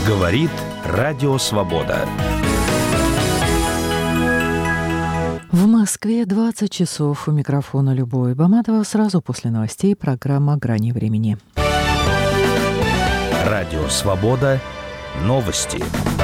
Говорит Радио Свобода. В Москве 20 часов. У микрофона Любовь Баматова. Сразу после новостей программа «Грани времени». Радио Свобода. Новости.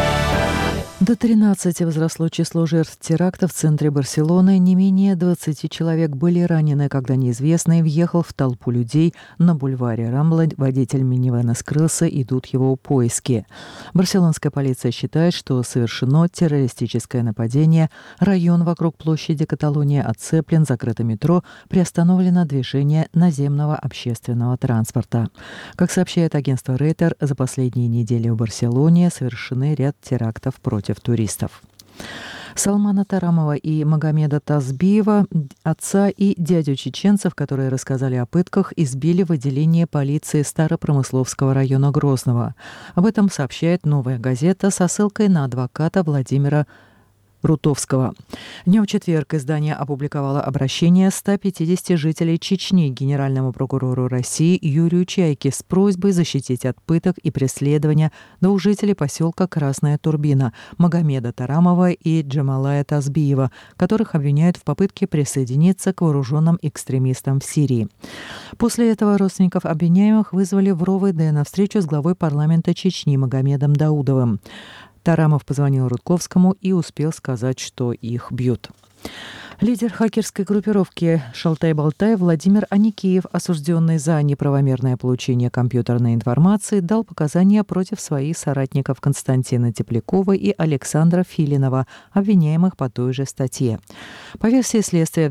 До 13 возросло число жертв теракта в центре Барселоны. Не менее 20 человек были ранены, когда неизвестный въехал в толпу людей на бульваре Рамбла. Водитель минивэна скрылся, идут его поиски. Барселонская полиция считает, что совершено террористическое нападение. Район вокруг площади Каталония оцеплен, закрыто метро, приостановлено движение наземного общественного транспорта. Как сообщает агентство Рейтер, за последние недели в Барселоне совершены ряд терактов против туристов. Салмана Тарамова и Магомеда Тазбиева, отца и дядю чеченцев, которые рассказали о пытках, избили в отделении полиции Старопромысловского района Грозного. Об этом сообщает «Новая газета» со ссылкой на адвоката Владимира Рутовского. Днем в четверг издание опубликовало обращение 150 жителей Чечни генеральному прокурору России Юрию Чайке с просьбой защитить от пыток и преследования двух жителей поселка Красная Турбина Магомеда Тарамова и Джамалая Тазбиева, которых обвиняют в попытке присоединиться к вооруженным экстремистам в Сирии. После этого родственников обвиняемых вызвали в РОВД на встречу с главой парламента Чечни Магомедом Даудовым. Тарамов позвонил Рудковскому и успел сказать, что их бьют. Лидер хакерской группировки «Шалтай-Болтай» Владимир Аникеев, осужденный за неправомерное получение компьютерной информации, дал показания против своих соратников Константина Теплякова и Александра Филинова, обвиняемых по той же статье. По версии следствия, в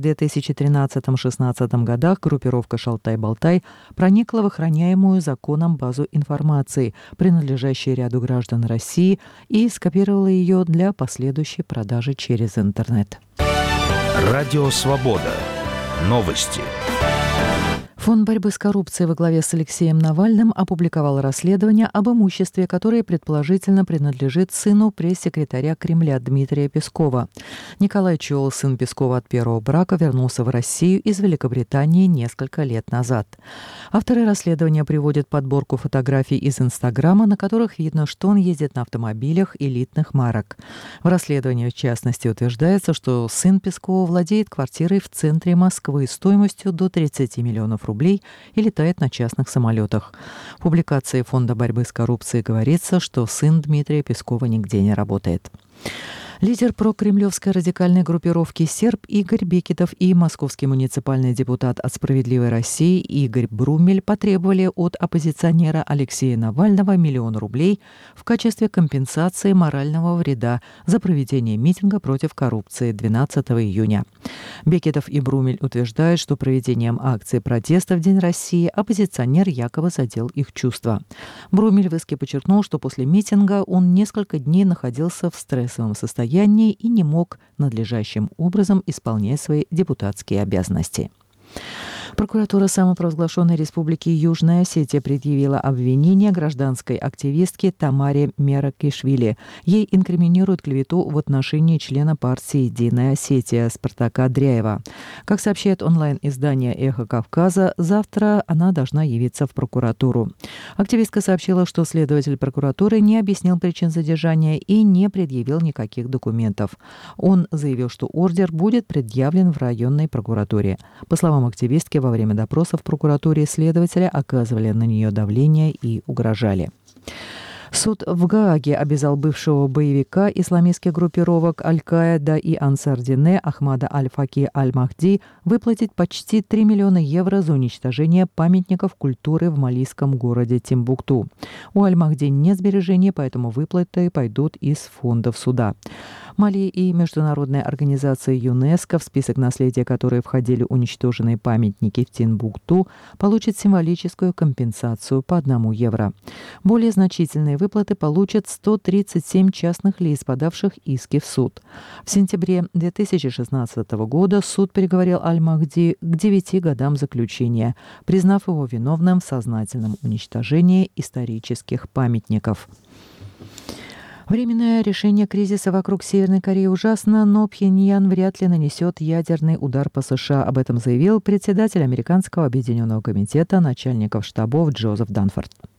2013-16 годах группировка «Шалтай-Болтай» проникла в охраняемую законом базу информации, принадлежащую ряду граждан России, и скопировала ее для последующей продажи через интернет. Радио Свобода. Новости. Фонд борьбы с коррупцией во главе с Алексеем Навальным опубликовал расследование об имуществе, которое предположительно принадлежит сыну пресс-секретаря Кремля Дмитрия Пескова. Николай Чоул, сын Пескова от первого брака, вернулся в Россию из Великобритании несколько лет назад. Авторы расследования приводят подборку фотографий из Инстаграма, на которых видно, что он ездит на автомобилях элитных марок. В расследовании, в частности, утверждается, что сын Пескова владеет квартирой в центре Москвы стоимостью до 30 миллионов рублей и летает на частных самолетах. В публикации Фонда борьбы с коррупцией говорится, что сын Дмитрия Пескова нигде не работает. Лидер прокремлевской радикальной группировки «Серб» Игорь Бекетов и московский муниципальный депутат от «Справедливой России» Игорь Брумель потребовали от оппозиционера Алексея Навального 1 миллион рублей в качестве компенсации морального вреда за проведение митинга против коррупции 12 июня. Бекетов и Брумель утверждают, что проведением акции протеста в День России оппозиционер якобы задел их чувства. Брумель в иске подчеркнул, что после митинга он несколько дней находился в стрессовом состоянии и не мог надлежащим образом исполнять свои депутатские обязанности. Прокуратура самопровозглашенной республики Южная Осетия предъявила обвинение гражданской активистке Тамаре Меракишвили. Ей инкриминируют клевету в отношении члена партии «Единая Осетия» Спартака Дряева. Как сообщает онлайн-издание «Эхо Кавказа», завтра она должна явиться в прокуратуру. Активистка сообщила, что следователь прокуратуры не объяснил причин задержания и не предъявил никаких документов. Он заявил, что ордер будет предъявлен в районной прокуратуре. По словам активистки, во время допроса в прокуратуре следователи оказывали на нее давление и угрожали. Суд в Гааге обязал бывшего боевика исламистских группировок Аль-Каида и Ансар-Дине Ахмада Аль-Факи Аль-Махди выплатить почти 3 миллиона евро за уничтожение памятников культуры в малийском городе Тимбукту. У Аль-Махди нет сбережений, поэтому выплаты пойдут из фондов суда. Мали и международная организация ЮНЕСКО, в список наследия которой входили уничтоженные памятники в Тимбукту, получат символическую компенсацию по 1 евро. Более значительные выплаты получат 137 частных лиц, подавших иски в суд. В сентябре 2016 года суд приговорил Аль-Махди к 9 годам заключения, признав его виновным в сознательном уничтожении исторических памятников. Временное решение кризиса вокруг Северной Кореи ужасно, но Пхеньян вряд ли нанесет ядерный удар по США. Об этом заявил председатель Американского объединенного комитета начальников штабов Джозеф Данфорд.